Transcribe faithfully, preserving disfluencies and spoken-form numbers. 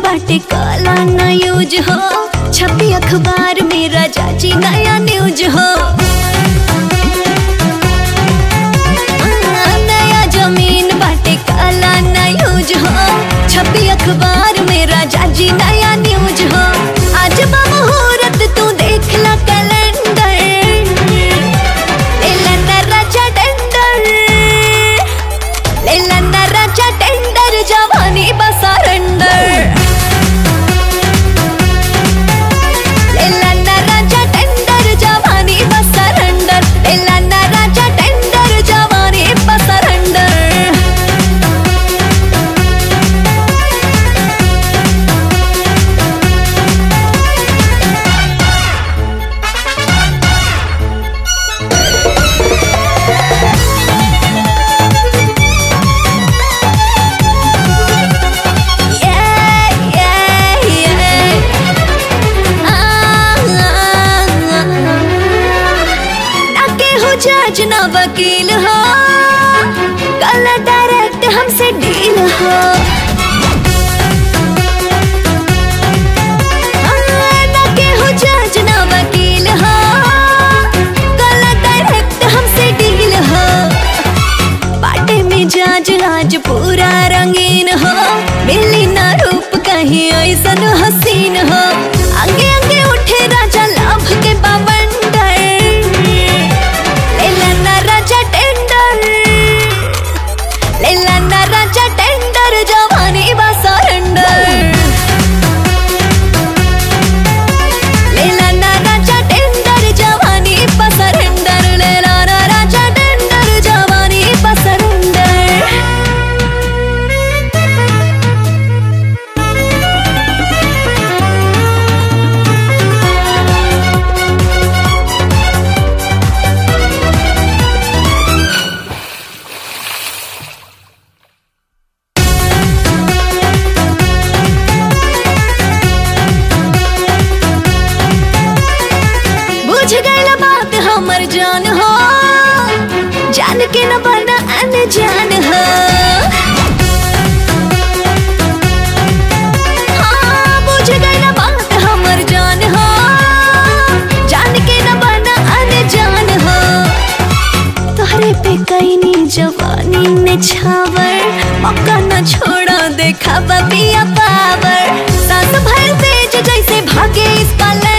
बाटे काला ना यूज हो, छपी अखबार में राजा जी नया न्यूज हो। नया जमीन बाटे काला ना यूज हो, छपी अखबार में राजा जी नया न्यूज हो। आज बा मुहूर्त तू देख ला कैलेंडर, लेला ना राजा टेंडर, लेला ना राजा टेंडर, जवानी बस सरेंडर। लेला ना राजा टेंडर, जवानी बस सरेंडर, लेला ना राजा टेंडर, जवानी बस सरेंडर। जज ना वकील हो, कल डायरेक्ट हमसे डील हो। ना के हो जज ना वकील हो, कल डायरेक्ट हमसे डील हो। बाटे में जज आज पूरा रंगीन हो, मिली ना रूप कहीं ऐसन हसीन हो। आगे आगे उठे राजा लाभ के बवंडर, लेला ना राजा टेंडर, लेला ना राजा टेंडर, जवानी बा सरेंडर। लेला ना राजा टेंडर, जवानी बा सरेंडर, लेला ना राजा टेंडर, जवानी बा सरेंडर। बुझ गईला बात हमर जान हो, जान के न बना अनजान हो। हाँ, बुझ गईला बात हमर जान हो, जान के न बना अनजान हो। तोहरे पे कईनी जवानी ने छावर, मौका न छोड़ा देखा पिया पावर। सांस भर तेज जैसे भागे इस पल